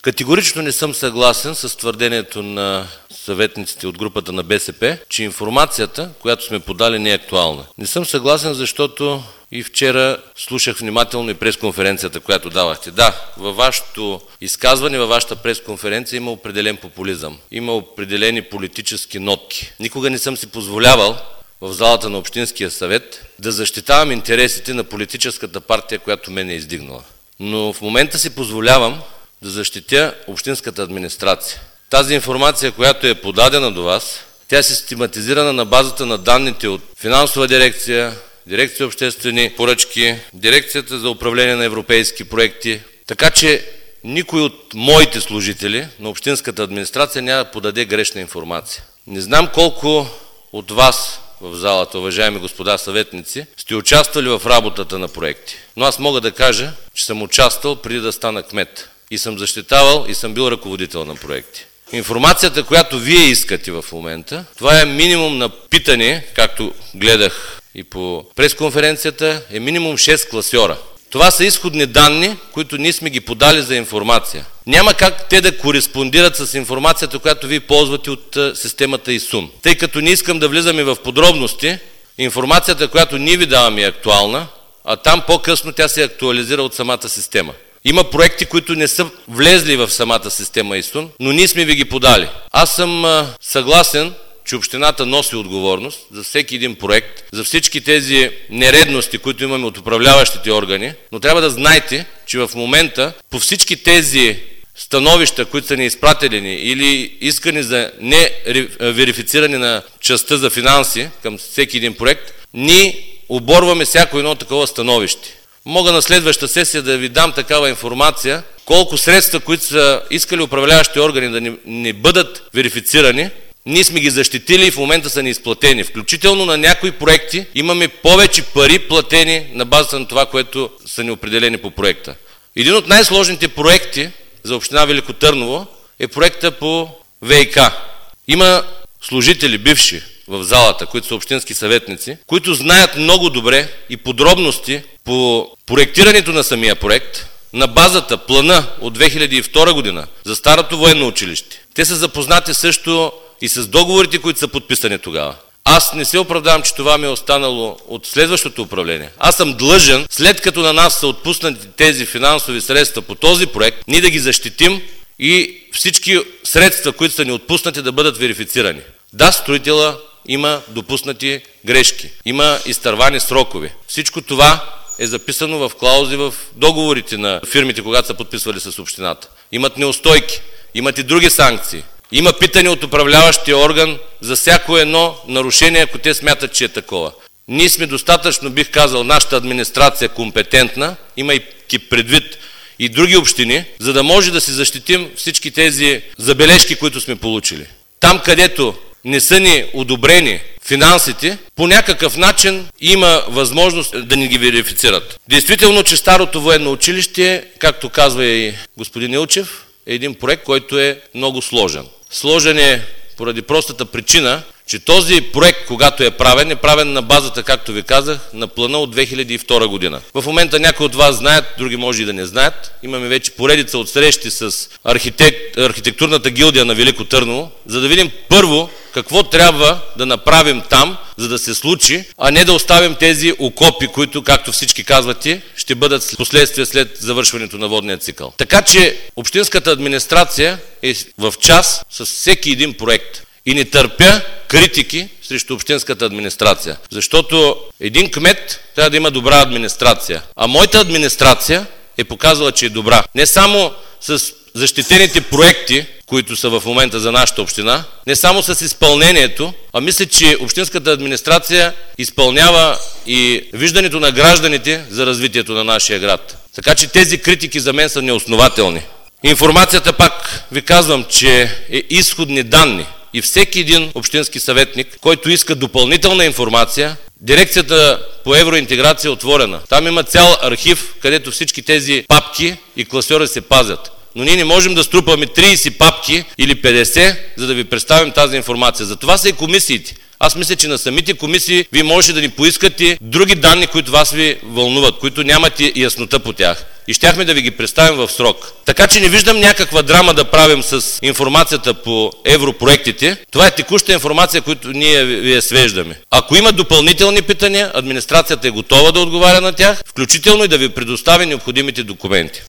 Категорично не съм съгласен с твърдението на съветниците от групата на БСП, че информацията, която сме подали, не е актуална. Не съм съгласен, защото и вчера слушах внимателно и пресконференцията, която давахте. Да, във вашето изказване, във вашата пресконференция има определен популизъм, има определени политически нотки. Никога не съм си позволявал в залата на Общинския съвет да защитавам интересите на политическата партия, която мен е издигнала. Но в момента си позволявам да защитя общинската администрация. Тази информация, която е подадена до вас, тя е систематизирана на базата на данните от финансова дирекция, дирекция обществени поръчки, дирекцията за управление на европейски проекти. Така че никой от моите служители на общинската администрация няма да подаде грешна информация. Не знам колко от вас в залата, уважаеми господа съветници, сте участвали в работата на проекти. Но аз мога да кажа, че съм участвал преди да стана кмет. И съм защитавал и съм бил ръководител на проекти. Информацията, която вие искате в момента, това е минимум на питане, както гледах и по пресконференцията, е минимум 6 класьора. Това са изходни данни, които ние сме ги подали за информация. Няма как те да кореспондират с информацията, която вие ползвате от системата ИСУН. Тъй като не искам да влизаме в подробности, информацията, която ние ви даваме е актуална, а там по-късно тя се актуализира от самата система. Има проекти, които не са влезли в самата система ИСУН, но ние сме ви ги подали. Аз съм съгласен, че общината носи отговорност за всеки един проект, за всички тези нередности, които имаме от управляващите органи, но трябва да знаете, че в момента по всички тези становища, които са ни изпратени или искани за неверифициране на частта за финанси към всеки един проект, ние оборваме всяко едно такова становище. Мога на следваща сесия да ви дам такава информация, колко средства, които са искали управляващи органи да не бъдат верифицирани, ние сме ги защитили и в момента са ни изплатени. Включително на някои проекти имаме повече пари платени на базата на това, което са ни определени по проекта. Един от най-сложните проекти за община Велико Търново е проекта по ВиК. Има служители, бивши в залата, които са общински съветници, които знаят много добре и подробности по проектирането на самия проект на базата плана от 2002 година за старото военно училище. Те са запознати също и с договорите, които са подписани тогава. Аз не се оправдавам, че това ми е останало от следващото управление. Аз съм длъжен, след като на нас са отпуснати тези финансови средства по този проект, ние да ги защитим и всички средства, които са ни отпуснати, да бъдат верифицирани. Да, строителя има допуснати грешки, има изтървани срокове. Всичко това е записано в клаузи в договорите на фирмите, когато са подписвали с общината. Имат неустойки, имат и други санкции. Има питане от управляващия орган за всяко едно нарушение, ако те смятат, че е такова. Ние сме достатъчно, бих казал, нашата администрация компетентна, имайки предвид и други общини, за да може да си защитим всички тези забележки, които сме получили. Там, където не са ни одобрени финансите, по някакъв начин има възможност да ни ги верифицират. Действително, че старото военно училище, както казва и господин Илчев, е един проект, който е много сложен. Сложен е поради простата причина, че този проект, когато е правен на базата, както ви казах, на плана от 2002 година. В момента някои от вас знаят, други може и да не знаят. Имаме вече поредица от срещи с архитектурната гилдия на Велико Търново, за да видим първо какво трябва да направим там, за да се случи, а не да оставим тези окопи, които, както всички казвате, ще бъдат последствия след завършването на водния цикъл. Така че общинската администрация е в час с всеки един проект. И не търпя критики срещу общинската администрация. Защото един кмет трябва да има добра администрация. А моята администрация е показала, че е добра. Не само с защитените проекти, които са в момента за нашата община, не само с изпълнението, а мисля, че общинската администрация изпълнява и виждането на гражданите за развитието на нашия град. Така че тези критики за мен са неоснователни. Информацията, пак ви казвам, че е изходни данни. И всеки един общински съветник, който иска допълнителна информация, дирекцията по евроинтеграция е отворена. Там има цял архив, където всички тези папки и класьори се пазят. Но ние не можем да струпаме 30 папки или 50, за да ви представим тази информация. За това са и комисиите. Аз мисля, че на самите комисии вие можете да ни поискате други данни, които вас ви вълнуват, които нямате яснота по тях. и щяхме да ви ги представим в срок. Така че не виждам някаква драма да правим с информацията по европроектите. Това е текуща информация, която ние ви свеждаме. Ако има допълнителни питания, администрацията е готова да отговаря на тях, включително и да ви предостави необходимите документи.